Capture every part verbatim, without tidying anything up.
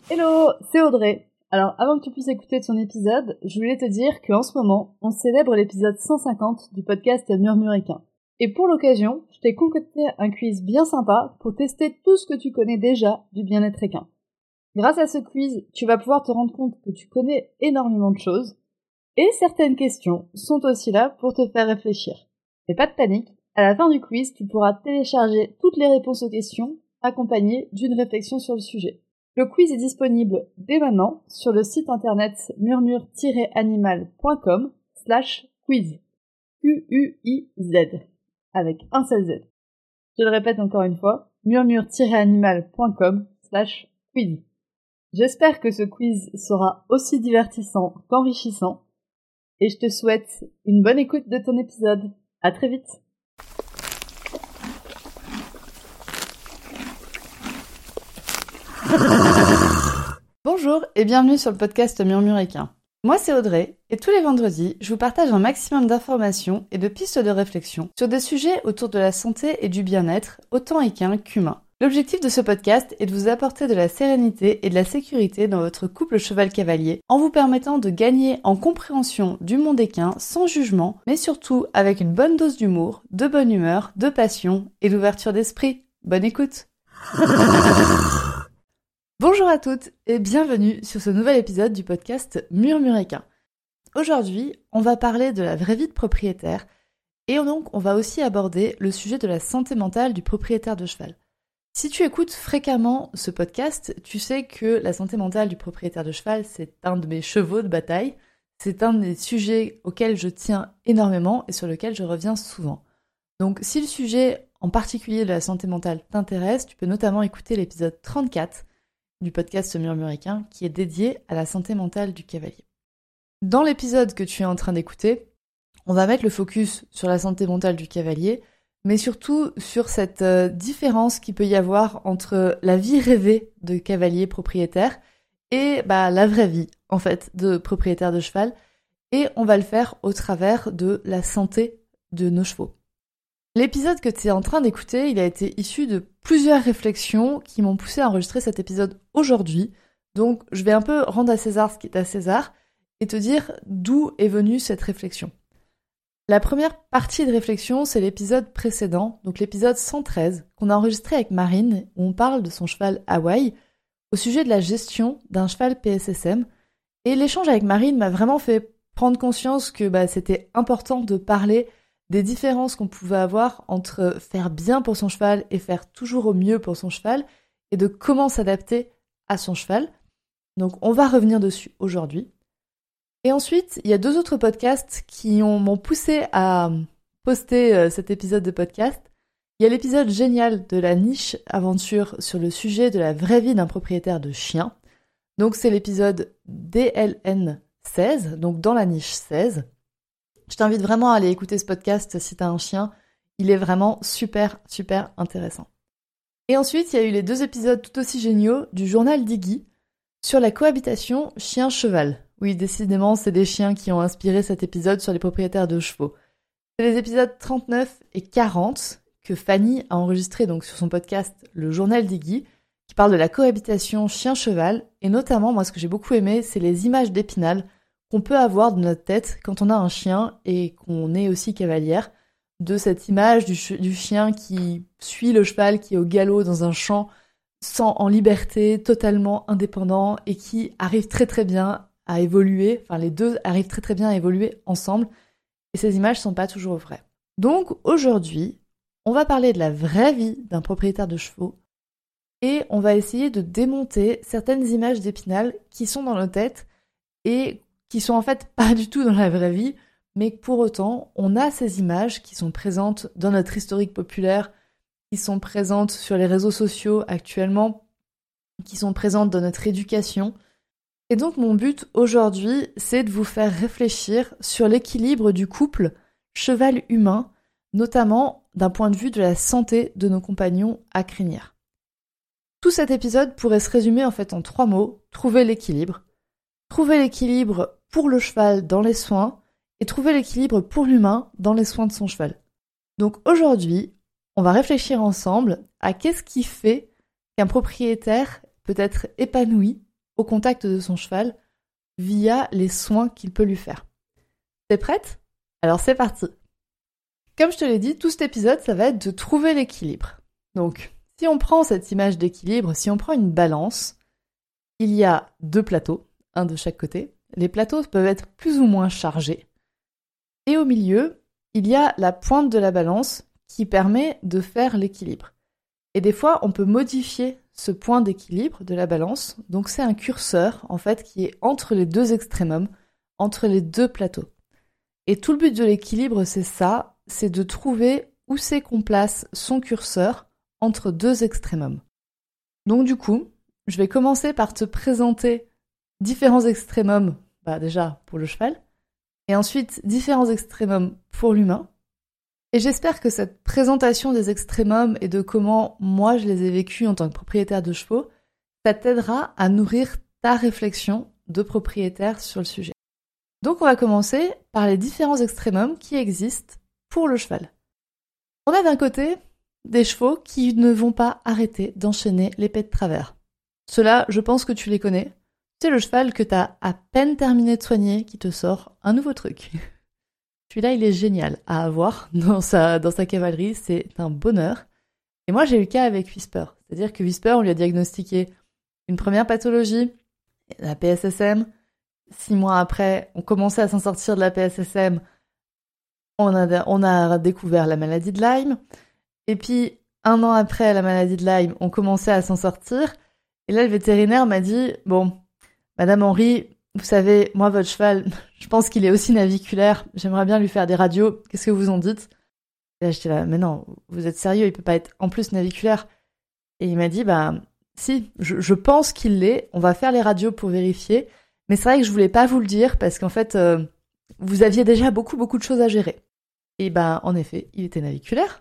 Hello, c'est Audrey. Alors, avant que tu puisses écouter ton épisode, je voulais te dire qu'en ce moment, on célèbre l'épisode cent cinquante du podcast Murmuréquin. Et pour l'occasion, je t'ai concocté un quiz bien sympa pour tester tout ce que tu connais déjà du bien-être équin. Grâce à ce quiz, tu vas pouvoir te rendre compte que tu connais énormément de choses, et certaines questions sont aussi là pour te faire réfléchir. Mais pas de panique, à la fin du quiz, tu pourras télécharger toutes les réponses aux questions, accompagnées d'une réflexion sur le sujet. Le quiz est disponible dès maintenant sur le site internet murmure tiret animal point com slash quiz. Q U I Z. Avec un seul Z. Je le répète encore une fois, murmure tiret animal point com slash quiz. J'espère que ce quiz sera aussi divertissant qu'enrichissant, et je te souhaite une bonne écoute de ton épisode. À très vite. Bonjour et bienvenue sur le podcast Murmuréquin. Moi c'est Audrey, et tous les vendredis, je vous partage un maximum d'informations et de pistes de réflexion sur des sujets autour de la santé et du bien-être, autant équin qu'humain. L'objectif de ce podcast est de vous apporter de la sérénité et de la sécurité dans votre couple cheval-cavalier, en vous permettant de gagner en compréhension du monde équin sans jugement, mais surtout avec une bonne dose d'humour, de bonne humeur, de passion et d'ouverture d'esprit. Bonne écoute. Bonjour à toutes et bienvenue sur ce nouvel épisode du podcast Murmuréquin. Aujourd'hui, on va parler de la vraie vie de propriétaire et donc on va aussi aborder le sujet de la santé mentale du propriétaire de cheval. Si tu écoutes fréquemment ce podcast, tu sais que la santé mentale du propriétaire de cheval, c'est un de mes chevaux de bataille, c'est un des sujets auxquels je tiens énormément et sur lequel je reviens souvent. Donc si le sujet en particulier de la santé mentale t'intéresse, tu peux notamment écouter l'épisode trente-quatre du podcast Murmuréquin qui est dédié à la santé mentale du cavalier. Dans l'épisode que tu es en train d'écouter, on va mettre le focus sur la santé mentale du cavalier, mais surtout sur cette euh, différence qu'il peut y avoir entre la vie rêvée de cavalier propriétaire et bah, la vraie vie, en fait, de propriétaire de cheval. Et on va le faire au travers de la santé de nos chevaux. L'épisode que tu es en train d'écouter, il a été issu de plusieurs réflexions qui m'ont poussé à enregistrer cet épisode aujourd'hui. Donc, je vais un peu rendre à César ce qui est à César et te dire d'où est venue cette réflexion. La première partie de réflexion, c'est l'épisode précédent, donc l'épisode cent treize, qu'on a enregistré avec Marine, où on parle de son cheval Hawaï, au sujet de la gestion d'un cheval P S S M. Et l'échange avec Marine m'a vraiment fait prendre conscience que bah, c'était important de parler des différences qu'on pouvait avoir entre faire bien pour son cheval et faire toujours au mieux pour son cheval, et de comment s'adapter à son cheval. Donc on va revenir dessus aujourd'hui. Et ensuite, il y a deux autres podcasts qui ont, m'ont poussé à poster euh, cet épisode de podcast. Il y a l'épisode génial de la niche aventure sur le sujet de la vraie vie d'un propriétaire de chien. Donc c'est l'épisode D L N seize, donc dans la niche seize. Je t'invite vraiment à aller écouter ce podcast si t'as un chien. Il est vraiment super, super intéressant. Et ensuite, il y a eu les deux épisodes tout aussi géniaux du journal d'Iggy sur la cohabitation chien-cheval. Oui, décidément, c'est des chiens qui ont inspiré cet épisode sur les propriétaires de chevaux. C'est les épisodes trente-neuf et quarante que Fanny a enregistrés donc sur son podcast Le Journal d'Iggy, qui parle de la cohabitation chien-cheval, et notamment, moi, ce que j'ai beaucoup aimé, c'est les images d'Épinal qu'on peut avoir dans notre tête quand on a un chien et qu'on est aussi cavalière, de cette image du, ch- du chien qui suit le cheval, qui est au galop dans un champ, sans, en liberté, totalement indépendant, et qui arrive très très bien à évoluer, enfin les deux arrivent très très bien à évoluer ensemble, et ces images sont pas toujours vraies. Donc aujourd'hui, on va parler de la vraie vie d'un propriétaire de chevaux, et on va essayer de démonter certaines images d'Épinal qui sont dans nos têtes, et qui sont en fait pas du tout dans la vraie vie, mais pour autant, on a ces images qui sont présentes dans notre historique populaire, qui sont présentes sur les réseaux sociaux actuellement, qui sont présentes dans notre éducation. Et donc mon but aujourd'hui, c'est de vous faire réfléchir sur l'équilibre du couple cheval-humain, notamment d'un point de vue de la santé de nos compagnons à crinière. Tout cet épisode pourrait se résumer en fait en trois mots: trouver l'équilibre. Trouver l'équilibre pour le cheval dans les soins et trouver l'équilibre pour l'humain dans les soins de son cheval. Donc aujourd'hui, on va réfléchir ensemble à qu'est-ce qui fait qu'un propriétaire peut être épanoui au contact de son cheval via les soins qu'il peut lui faire. T'es prête ? Alors c'est parti. Comme je te l'ai dit, tout cet épisode, ça va être de trouver l'équilibre. Donc, si on prend cette image d'équilibre, si on prend une balance, il y a deux plateaux, un de chaque côté. Les plateaux peuvent être plus ou moins chargés. Et au milieu, il y a la pointe de la balance qui permet de faire l'équilibre. Et des fois, on peut modifier ce point d'équilibre de la balance. Donc c'est un curseur, en fait, qui est entre les deux extrémums, entre les deux plateaux. Et tout le but de l'équilibre, c'est ça, c'est de trouver où c'est qu'on place son curseur entre deux extrémums. Donc du coup, je vais commencer par te présenter différents extrémums, bah déjà pour le cheval, et ensuite différents extrémums pour l'humain. Et j'espère que cette présentation des extrémums et de comment moi je les ai vécus en tant que propriétaire de chevaux, ça t'aidera à nourrir ta réflexion de propriétaire sur le sujet. Donc on va commencer par les différents extrémums qui existent pour le cheval. On a d'un côté des chevaux qui ne vont pas arrêter d'enchaîner l'épée de travers. Ceux-là, je pense que tu les connais. C'est le cheval que tu as à peine terminé de soigner qui te sort un nouveau truc. Celui-là, il est génial à avoir dans sa, dans sa cavalerie, c'est un bonheur. Et moi, j'ai eu le cas avec Whisper. C'est-à-dire que Whisper, on lui a diagnostiqué une première pathologie, la P S S M. Six mois après, on commençait à s'en sortir de la P S S M. On a, on a découvert la maladie de Lyme. Et puis, un an après la maladie de Lyme, on commençait à s'en sortir. Et là, le vétérinaire m'a dit, bon, Madame Henry, vous savez, moi, votre cheval, je pense qu'il est aussi naviculaire. J'aimerais bien lui faire des radios. Qu'est-ce que vous en dites ? Et là, j'étais là, mais non, vous êtes sérieux, il peut pas être en plus naviculaire. Et il m'a dit, bah, si, je, je pense qu'il l'est. On va faire les radios pour vérifier. Mais c'est vrai que je voulais pas vous le dire parce qu'en fait, euh, vous aviez déjà beaucoup, beaucoup de choses à gérer. Et bah, en effet, il était naviculaire.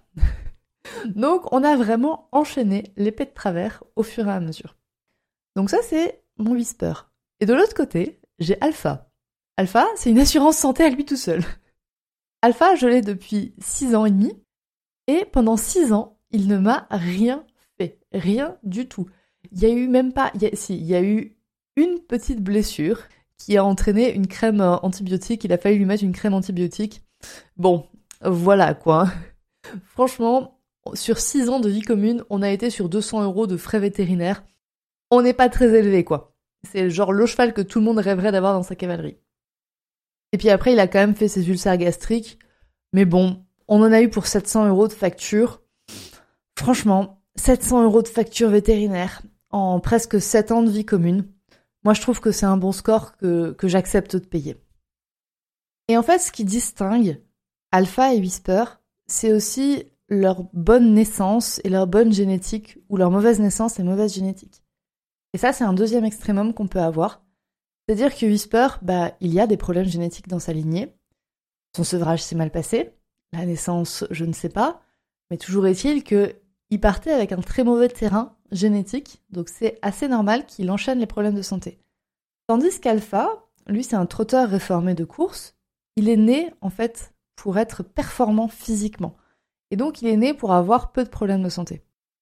Donc, on a vraiment enchaîné l'épée de travers au fur et à mesure. Donc ça, c'est mon Whisper. Et de l'autre côté, j'ai Alpha. Alpha, c'est une assurance santé à lui tout seul. Alpha, je l'ai depuis six ans et demi. Et pendant six ans, il ne m'a rien fait. Rien du tout. Il y a eu même pas... Il y a, si, il y a eu une petite blessure qui a entraîné une crème antibiotique. Il a fallu lui mettre une crème antibiotique. Bon, voilà quoi. Franchement, sur six ans de vie commune, on a été sur deux cents euros de frais vétérinaires. On n'est pas très élevé, quoi. C'est genre le cheval que tout le monde rêverait d'avoir dans sa cavalerie. Et puis après, il a quand même fait ses ulcères gastriques. Mais bon, on en a eu pour sept cents euros de facture. Franchement, sept cents euros de facture vétérinaire en presque sept ans de vie commune. Moi, je trouve que c'est un bon score que, que j'accepte de payer. Et en fait, ce qui distingue Alpha et Whisper, c'est aussi leur bonne naissance et leur bonne génétique, ou leur mauvaise naissance et mauvaise génétique. Et ça, c'est un deuxième extrémum qu'on peut avoir. C'est-à-dire que Whisper, bah, il y a des problèmes génétiques dans sa lignée. Son sevrage s'est mal passé. La naissance, je ne sais pas. Mais toujours est-il qu'il partait avec un très mauvais terrain génétique. Donc c'est assez normal qu'il enchaîne les problèmes de santé. Tandis qu'Alpha, lui, c'est un trotteur réformé de course. Il est né, en fait, pour être performant physiquement. Et donc, il est né pour avoir peu de problèmes de santé.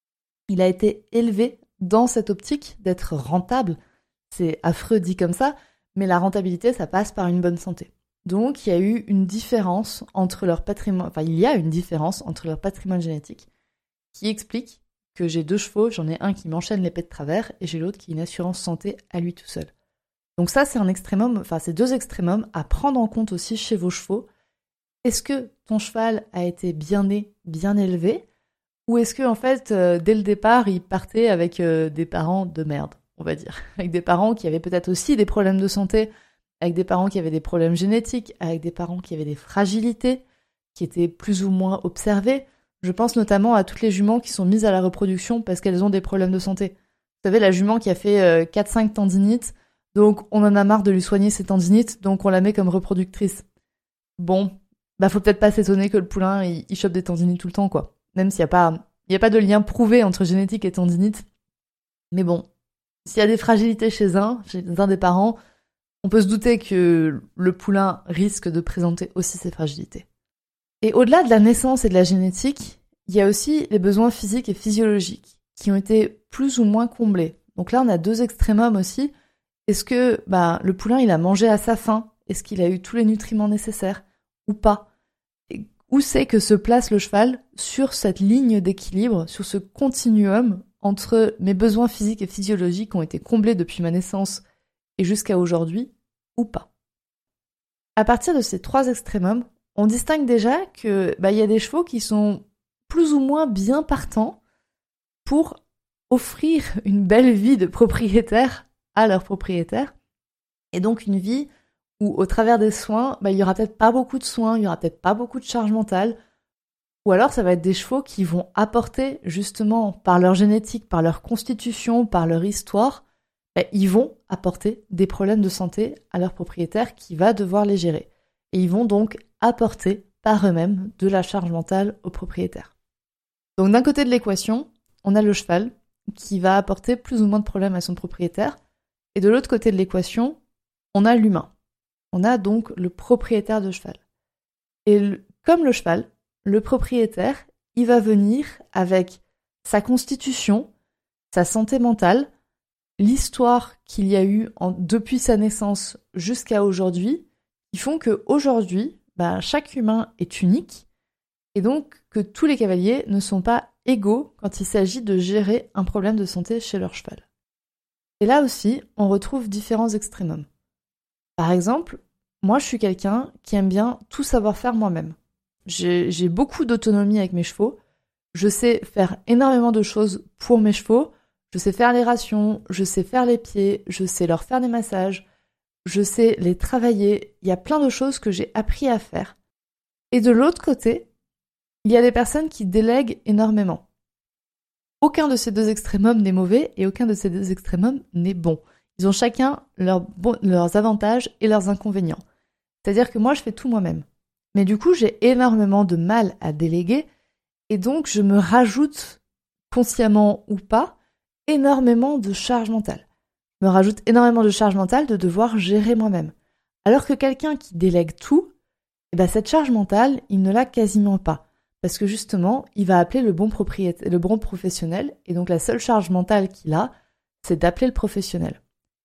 Il a été élevé dans cette optique d'être rentable. C'est affreux dit comme ça, mais la rentabilité, ça passe par une bonne santé. Donc, il y a eu une différence entre leur patrimoine, enfin, il y a une différence entre leur patrimoine génétique qui explique que j'ai deux chevaux, j'en ai un qui m'enchaîne l'épée de travers et j'ai l'autre qui a une assurance santé à lui tout seul. Donc ça, c'est un extrémum, enfin, c'est deux extrémums à prendre en compte aussi chez vos chevaux. Est-ce que ton cheval a été bien né, bien élevé, ou est-ce que en fait, euh, dès le départ, il partait avec euh, des parents de merde, on va dire, avec des parents qui avaient peut-être aussi des problèmes de santé, avec des parents qui avaient des problèmes génétiques, avec des parents qui avaient des fragilités, qui étaient plus ou moins observées. Je pense notamment à toutes les juments qui sont mises à la reproduction parce qu'elles ont des problèmes de santé. Vous savez, la jument qui a fait euh, quatre cinq tendinites, donc on en a marre de lui soigner ses tendinites, donc on la met comme reproductrice. Bon, bah faut peut-être pas s'étonner que le poulain, il, il chope des tendinites tout le temps, quoi. Même s'il n'y a pas, il y a pas de lien prouvé entre génétique et tendinite. Mais bon, s'il y a des fragilités chez un, chez un des parents, on peut se douter que le poulain risque de présenter aussi ces fragilités. Et au-delà de la naissance et de la génétique, il y a aussi les besoins physiques et physiologiques qui ont été plus ou moins comblés. Donc là, on a deux extrémums aussi, Est-ce que bah, le poulain, il a mangé à sa faim? Est-ce qu'il a eu tous les nutriments nécessaires ou pas? Et où c'est que se place le cheval sur cette ligne d'équilibre, sur ce continuum entre mes besoins physiques et physiologiques ont été comblés depuis ma naissance et jusqu'à aujourd'hui ou pas? À partir de ces trois extrémums, on distingue déjà que bah, y a des chevaux qui sont plus ou moins bien partants pour offrir une belle vie de propriétaire à leur propriétaire, et donc une vie où au travers des soins, bah, il y aura peut-être pas beaucoup de soins, il y aura peut-être pas beaucoup de charge mentale, ou alors ça va être des chevaux qui vont apporter justement par leur génétique, par leur constitution, par leur histoire, bah, ils vont apporter des problèmes de santé à leur propriétaire qui va devoir les gérer. Et ils vont donc apporter par eux-mêmes de la charge mentale au propriétaire. Donc d'un côté de l'équation, on a le cheval qui va apporter plus ou moins de problèmes à son propriétaire, et de l'autre côté de l'équation, on a l'humain. On a donc le propriétaire de cheval. Et le, comme le cheval, le propriétaire, il va venir avec sa constitution, sa santé mentale, l'histoire qu'il y a eu en, depuis sa naissance jusqu'à aujourd'hui, qui font qu'aujourd'hui, bah, chaque humain est unique, et donc que tous les cavaliers ne sont pas égaux quand il s'agit de gérer un problème de santé chez leur cheval. Et là aussi, on retrouve différents extrémums. Par exemple, moi je suis quelqu'un qui aime bien tout savoir faire moi-même. J'ai, j'ai beaucoup d'autonomie avec mes chevaux, je sais faire énormément de choses pour mes chevaux, je sais faire les rations, je sais faire les pieds, je sais leur faire des massages, je sais les travailler, il y a plein de choses que j'ai appris à faire. Et de l'autre côté, il y a des personnes qui délèguent énormément. Aucun de ces deux extrémums n'est mauvais et aucun de ces deux extrémums n'est bon. Ils ont chacun leurs, bon, leurs avantages et leurs inconvénients. C'est-à-dire que moi, je fais tout moi-même. Mais du coup, j'ai énormément de mal à déléguer et donc je me rajoute, consciemment ou pas, énormément de charge mentale. Je me rajoute énormément de charge mentale de devoir gérer moi-même. Alors que quelqu'un qui délègue tout, eh ben cette charge mentale, il ne l'a quasiment pas. Parce que justement, il va appeler le bon propriétaire, le bon professionnel, et donc la seule charge mentale qu'il a, c'est d'appeler le professionnel.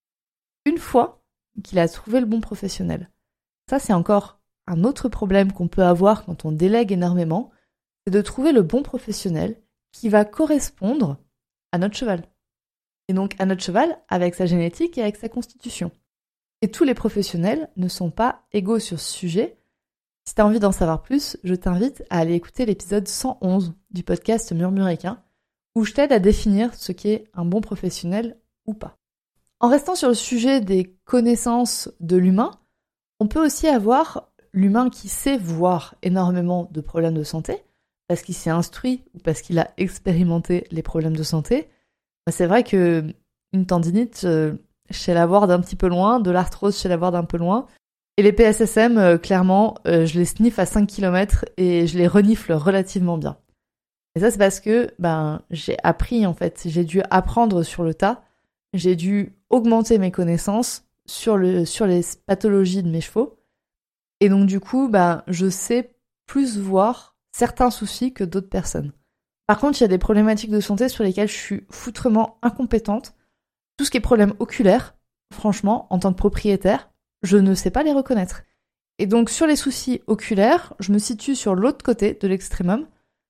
Une fois qu'il a trouvé le bon professionnel, ça c'est encore un autre problème qu'on peut avoir quand on délègue énormément, c'est de trouver le bon professionnel qui va correspondre à notre cheval. Et donc à notre cheval avec sa génétique et avec sa constitution. Et tous les professionnels ne sont pas égaux sur ce sujet. Si tu as envie d'en savoir plus, je t'invite à aller écouter l'épisode cent onze du podcast Murmuréquin, où je t'aide à définir ce qu'est un bon professionnel ou pas. En restant sur le sujet des connaissances de l'humain, on peut aussi avoir l'humain qui sait voir énormément de problèmes de santé, parce qu'il s'est instruit ou parce qu'il a expérimenté les problèmes de santé. C'est vrai que une tendinite, euh, je sais la voir d'un petit peu loin, de l'arthrose, je sais la voir d'un peu loin. Et les P S S M, euh, clairement, euh, je les sniffe à cinq kilomètres et je les renifle relativement bien. Et ça, c'est parce que ben j'ai appris, en fait. J'ai dû apprendre sur le tas. J'ai dû augmenter mes connaissances sur, le, sur les pathologies de mes chevaux. Et donc, du coup, ben, je sais plus voir certains soucis que d'autres personnes. Par contre, il y a des problématiques de santé sur lesquelles je suis foutrement incompétente. Tout ce qui est problème oculaire, franchement, en tant que propriétaire, je ne sais pas les reconnaître. Et donc, sur les soucis oculaires, je me situe sur l'autre côté de l'extrémum.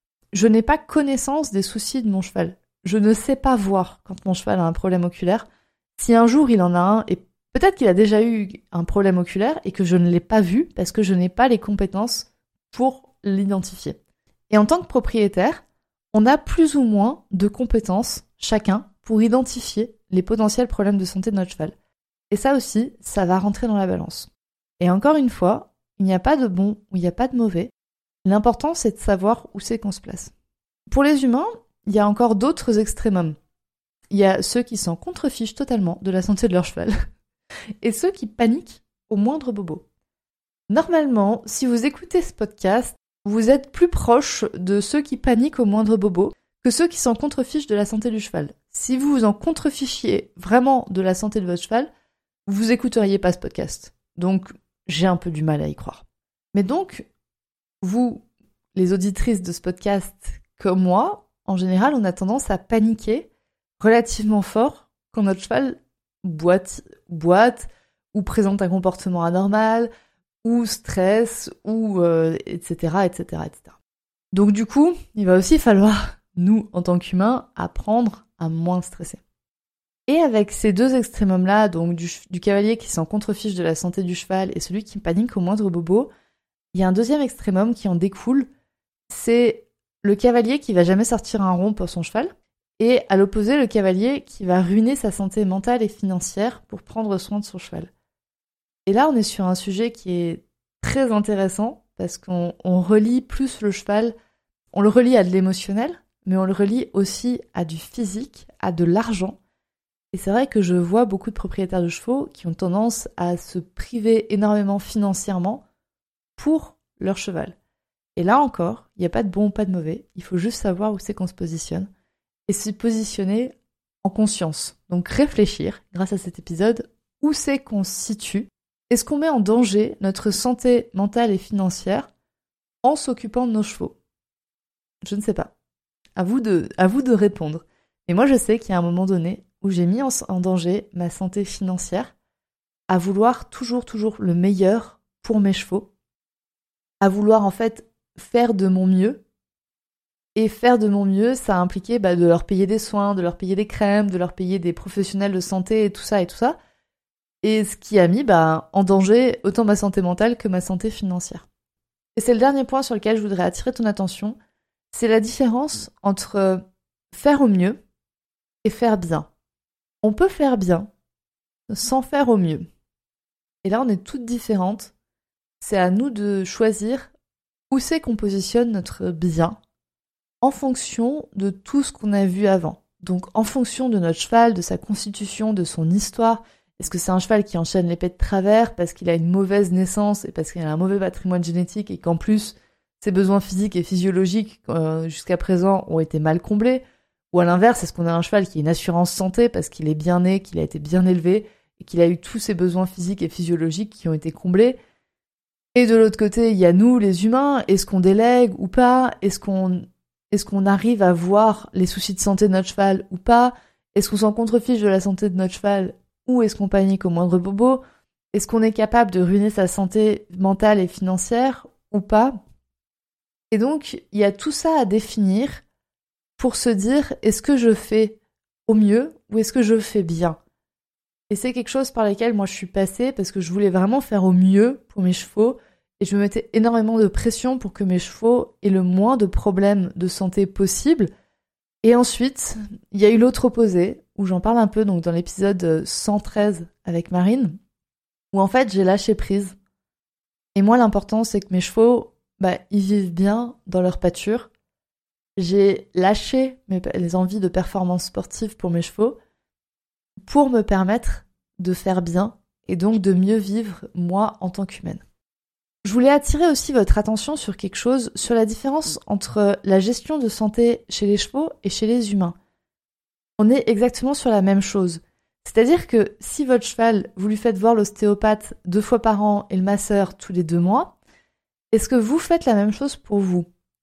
Je n'ai pas connaissance des soucis de mon cheval. Je ne sais pas voir quand mon cheval a un problème oculaire. Si un jour il en a un, et peut-être qu'il a déjà eu un problème oculaire et que je ne l'ai pas vu parce que je n'ai pas les compétences pour l'identifier. Et en tant que propriétaire, on a plus ou moins de compétences, chacun, pour identifier les potentiels problèmes de santé de notre cheval. Et ça aussi, ça va rentrer dans la balance. Et encore une fois, il n'y a pas de bon ou il n'y a pas de mauvais. L'important, c'est de savoir où c'est qu'on se place. Pour les humains, il y a encore d'autres extrémums. Il y a ceux qui s'en contrefichent totalement de la santé de leur cheval et ceux qui paniquent au moindre bobo. Normalement, si vous écoutez ce podcast, vous êtes plus proche de ceux qui paniquent au moindre bobo que ceux qui s'en contrefichent de la santé du cheval. Si vous vous en contrefichiez vraiment de la santé de votre cheval, vous écouteriez pas ce podcast. Donc, j'ai un peu du mal à y croire. Mais donc, vous, les auditrices de ce podcast, comme moi, en général, on a tendance à paniquer relativement fort quand notre cheval boite, boite, ou présente un comportement anormal, ou stress, ou euh, et cetera, et cetera, et cetera. Donc du coup, il va aussi falloir, nous, en tant qu'humains, apprendre à moins stresser. Et avec ces deux extrémums-là, donc du, du cavalier qui s'en contrefiche de la santé du cheval et celui qui panique au moindre bobo, il y a un deuxième extrémum qui en découle, c'est le cavalier qui va jamais sortir un rond pour son cheval, et à l'opposé, le cavalier qui va ruiner sa santé mentale et financière pour prendre soin de son cheval. Et là, on est sur un sujet qui est très intéressant, parce qu'on on relie plus le cheval, on le relie à de l'émotionnel, mais on le relie aussi à du physique, à de l'argent. Et c'est vrai que je vois beaucoup de propriétaires de chevaux qui ont tendance à se priver énormément financièrement pour leur cheval. Et là encore, il n'y a pas de bon ou pas de mauvais, il faut juste savoir où c'est qu'on se positionne et se positionner en conscience. Donc réfléchir, grâce à cet épisode, où c'est qu'on se situe. Est-ce qu'on met en danger notre santé mentale et financière en s'occupant de nos chevaux ? Je ne sais pas. À vous de, à vous de répondre. Et moi, je sais qu'il y a un moment donné où j'ai mis en, en danger ma santé financière à vouloir toujours, toujours le meilleur pour mes chevaux, à vouloir en fait faire de mon mieux. Et faire de mon mieux, ça a impliqué bah, de leur payer des soins, de leur payer des crèmes, de leur payer des professionnels de santé et tout ça et tout ça. Et ce qui a mis bah, en danger autant ma santé mentale que ma santé financière. Et c'est le dernier point sur lequel je voudrais attirer ton attention, c'est la différence entre faire au mieux et faire bien. On peut faire bien sans faire au mieux. Et là, on est toutes différentes. C'est à nous de choisir où c'est qu'on positionne notre bien en fonction de tout ce qu'on a vu avant. Donc en fonction de notre cheval, de sa constitution, de son histoire. Est-ce que c'est un cheval qui enchaîne l'épée de travers parce qu'il a une mauvaise naissance et parce qu'il a un mauvais patrimoine génétique et qu'en plus ses besoins physiques et physiologiques euh, jusqu'à présent ont été mal comblés? Ou à l'inverse, est-ce qu'on a un cheval qui a une assurance santé parce qu'il est bien né, qu'il a été bien élevé et qu'il a eu tous ses besoins physiques et physiologiques qui ont été comblés? Et de l'autre côté, il y a nous, les humains. Est-ce qu'on délègue ou pas? Est-ce qu'on, est-ce qu'on arrive à voir les soucis de santé de notre cheval ou pas? Est-ce qu'on s'en contrefiche de la santé de notre cheval? Ou est-ce qu'on panique au moindre bobo? Est-ce qu'on est capable de ruiner sa santé mentale et financière ou pas? Et donc, il y a tout ça à définir pour se dire, est-ce que je fais au mieux ou est-ce que je fais bien? Et c'est quelque chose par lequel moi je suis passée parce que je voulais vraiment faire au mieux pour mes chevaux et je me mettais énormément de pression pour que mes chevaux aient le moins de problèmes de santé possible. Et ensuite, il y a eu l'autre opposé, où j'en parle un peu donc dans l'épisode cent treize avec Marine, où en fait j'ai lâché prise. Et moi l'important c'est que mes chevaux, bah, ils vivent bien dans leur pâture. J'ai lâché mes, les envies de performance sportive pour mes chevaux pour me permettre de faire bien et donc de mieux vivre moi en tant qu'humaine. Je voulais attirer aussi votre attention sur quelque chose, sur la différence entre la gestion de santé chez les chevaux et chez les humains. On est exactement sur la même chose. C'est-à-dire que si votre cheval, vous lui faites voir l'ostéopathe deux fois par an et le masseur tous les deux mois, est-ce que vous faites la même chose pour vous?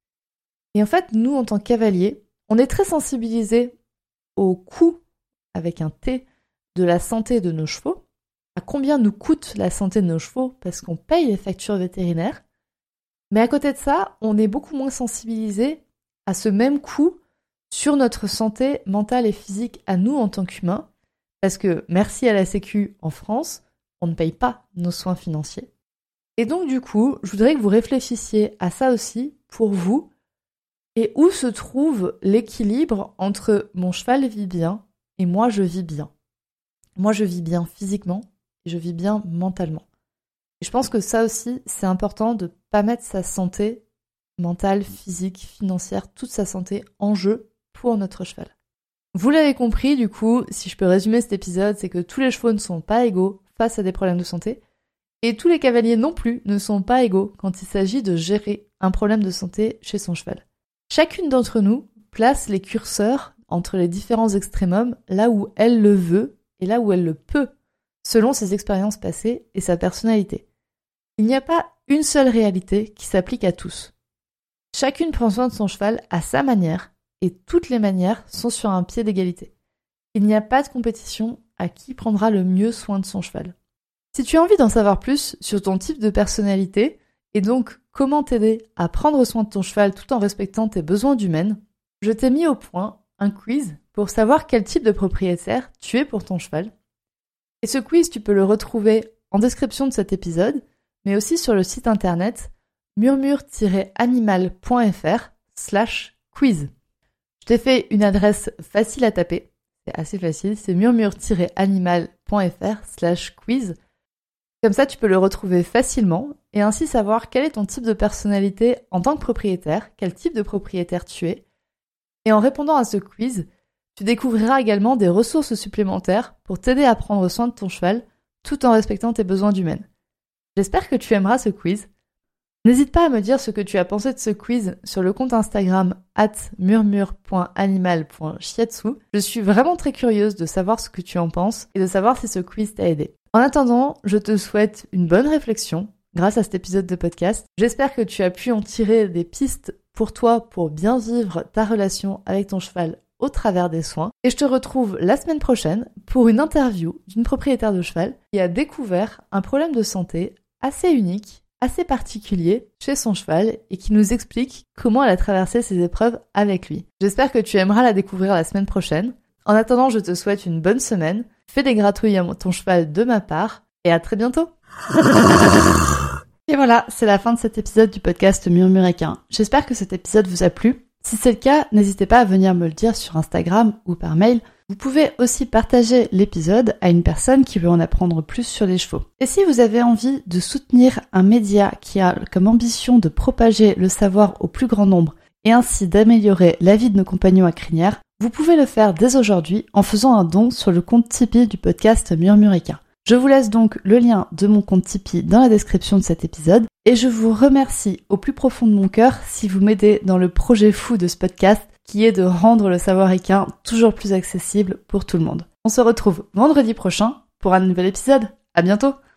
Et en fait, nous, en tant que cavaliers, on est très sensibilisés au coût, avec un T, de la santé de nos chevaux, à combien nous coûte la santé de nos chevaux parce qu'on paye les factures vétérinaires. Mais à côté de ça, on est beaucoup moins sensibilisés à ce même coût sur notre santé mentale et physique à nous en tant qu'humains, parce que merci à la Sécu en France, on ne paye pas nos soins financiers. Et donc du coup, je voudrais que vous réfléchissiez à ça aussi pour vous, et où se trouve l'équilibre entre mon cheval vit bien et moi je vis bien. Moi je vis bien physiquement et je vis bien mentalement. Et je pense que ça aussi, c'est important de ne pas mettre sa santé mentale, physique, financière, toute sa santé en jeu pour notre cheval. Vous l'avez compris, du coup, si je peux résumer cet épisode, c'est que tous les chevaux ne sont pas égaux face à des problèmes de santé, et tous les cavaliers non plus ne sont pas égaux quand il s'agit de gérer un problème de santé chez son cheval. Chacune d'entre nous place les curseurs entre les différents extrémums là où elle le veut et là où elle le peut, selon ses expériences passées et sa personnalité. Il n'y a pas une seule réalité qui s'applique à tous. Chacune prend soin de son cheval à sa manière, et toutes les manières sont sur un pied d'égalité. Il n'y a pas de compétition à qui prendra le mieux soin de son cheval. Si tu as envie d'en savoir plus sur ton type de personnalité et donc comment t'aider à prendre soin de ton cheval tout en respectant tes besoins d'humaine, je t'ai mis au point un quiz pour savoir quel type de propriétaire tu es pour ton cheval. Et ce quiz, tu peux le retrouver en description de cet épisode, mais aussi sur le site internet murmure-animal.fr slash quiz. Je t'ai fait une adresse facile à taper, c'est assez facile, c'est murmure-animal.fr slash quiz. Comme ça, tu peux le retrouver facilement et ainsi savoir quel est ton type de personnalité en tant que propriétaire, quel type de propriétaire tu es. Et en répondant à ce quiz, tu découvriras également des ressources supplémentaires pour t'aider à prendre soin de ton cheval tout en respectant tes besoins d'humaine. J'espère que tu aimeras ce quiz. N'hésite pas à me dire ce que tu as pensé de ce quiz sur le compte Instagram arobase murmure point animal point shiatsu. Je suis vraiment très curieuse de savoir ce que tu en penses et de savoir si ce quiz t'a aidé. En attendant, je te souhaite une bonne réflexion grâce à cet épisode de podcast. J'espère que tu as pu en tirer des pistes pour toi pour bien vivre ta relation avec ton cheval au travers des soins. Et je te retrouve la semaine prochaine pour une interview d'une propriétaire de cheval qui a découvert un problème de santé assez unique, assez particulier chez son cheval et qui nous explique comment elle a traversé ces épreuves avec lui. J'espère que tu aimeras la découvrir la semaine prochaine. En attendant, je te souhaite une bonne semaine. Fais des gratouilles à ton cheval de ma part et à très bientôt. Et voilà, c'est la fin de cet épisode du podcast Murmuréquin. J'espère que cet épisode vous a plu. Si c'est le cas, n'hésitez pas à venir me le dire sur Instagram ou par mail. Vous pouvez aussi partager l'épisode à une personne qui veut en apprendre plus sur les chevaux. Et si vous avez envie de soutenir un média qui a comme ambition de propager le savoir au plus grand nombre et ainsi d'améliorer la vie de nos compagnons à crinière, vous pouvez le faire dès aujourd'hui en faisant un don sur le compte Tipeee du podcast Murmuréquin. Je vous laisse donc le lien de mon compte Tipeee dans la description de cet épisode et je vous remercie au plus profond de mon cœur si vous m'aidez dans le projet fou de ce podcast qui est de rendre le savoir équin toujours plus accessible pour tout le monde. On se retrouve vendredi prochain pour un nouvel épisode. À bientôt!